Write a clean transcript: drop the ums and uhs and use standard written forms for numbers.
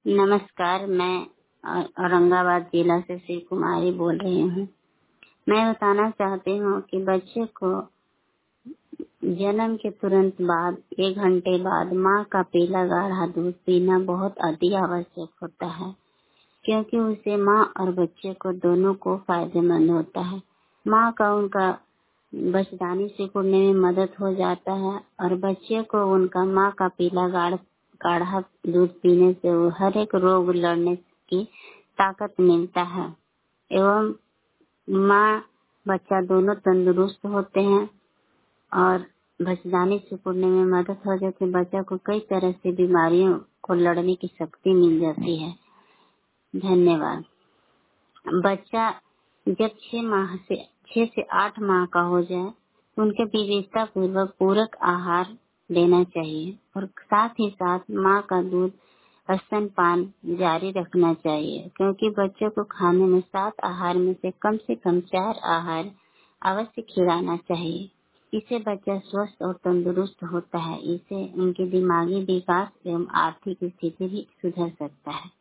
नमस्कार, मैं औरंगाबाद जिला से शिव कुमारी बोल रही हूँ। मैं बताना चाहती हूँ कि बच्चे को जन्म के तुरंत बाद 1 घंटे बाद माँ का पीला गाढ़ा दूध पीना बहुत अति आवश्यक होता है, क्योंकि उससे माँ और बच्चे को दोनों को फायदेमंद होता है। माँ का उनका बचदानी सिकुड़ने में मदद हो जाता है और बच्चे को उनका माँ का पीला गाढ़ा दूध पीने से वो हर एक रोग लड़ने की ताकत मिलता है एवं माँ बच्चा दोनों तंदुरुस्त होते हैं और बचदानी सिकुड़ने में मदद हो जाती है। बच्चा को कई तरह से बीमारियों को लड़ने की शक्ति मिल जाती है। धन्यवाद। बच्चा जब 6 से 8 माह का हो जाए तो उनके विवेकता पूर्वक पूरक आहार देना चाहिए और साथ ही साथ माँ का दूध स्तनपान जारी रखना चाहिए, क्योंकि बच्चों को खाने में 7 आहार में से कम 4 आहार अवश्य खिलाना चाहिए। इससे बच्चा स्वस्थ और तंदुरुस्त होता है। इससे उनके दिमागी विकास एवं आर्थिक स्थिति भी सुधर सकता है।